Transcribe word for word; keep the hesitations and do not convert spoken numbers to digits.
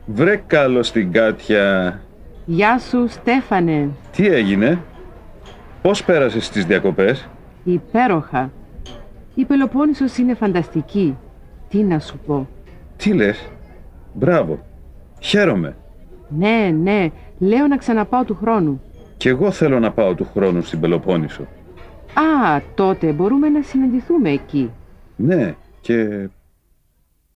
Βρε καλώς την Κάτια. Γεια σου, Στέφανε. Τι έγινε? Πώς πέρασες τις διακοπές? Υπέροχα. Η Πελοπόννησος είναι φανταστική. Τι να σου πω. Τι λες? Μπράβο. Χαίρομαι. Ναι, ναι. Λέω να ξαναπάω του χρόνου. Κι εγώ θέλω να πάω του χρόνου στην Πελοπόννησο. Α, τότε μπορούμε να συναντηθούμε εκεί. Ναι, και